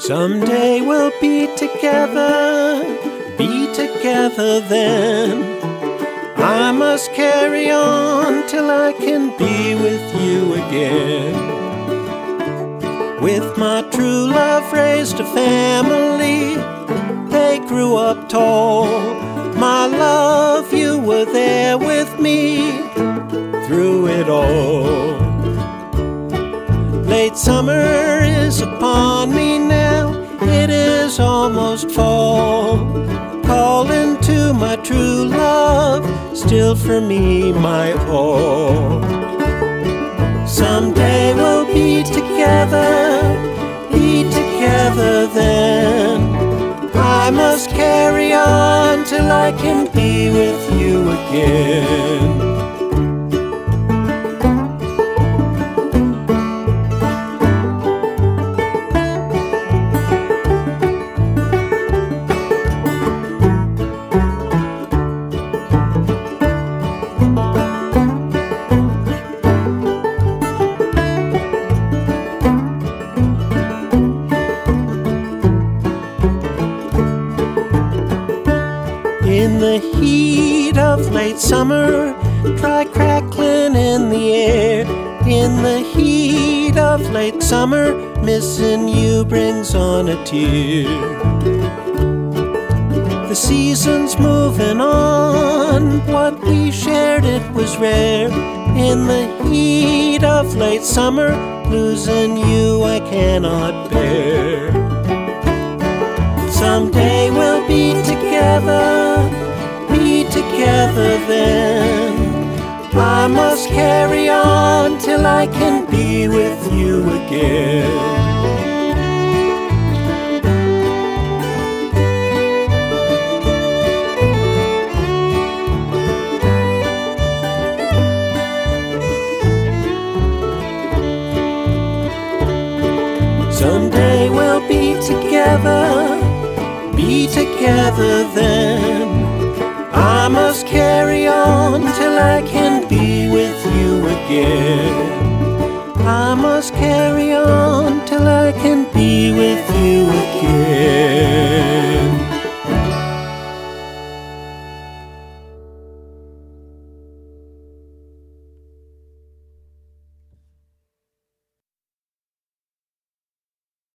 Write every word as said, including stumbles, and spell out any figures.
Someday we'll be together, be together then. I must carry on till I can be with you again. With my true love raised a family, they grew up tall. My love, you were there with me through it all. Late summer is upon me now, it is almost fall. Calling to my true love, still for me my all. Someday we'll be together, be together then. I must carry on till I can be with you again. In the heat of late summer, try crackling in the air. In the heat of late summer, missing you brings on a tear. The season's moving on, what we shared it was rare. In the heat of late summer, losing you I cannot bear. Someday we'll be together, be together then. I must carry on till I can be with you again. Someday we'll be together, be together then. I must carry on till I can be with you again. I must carry on till I can be with you again.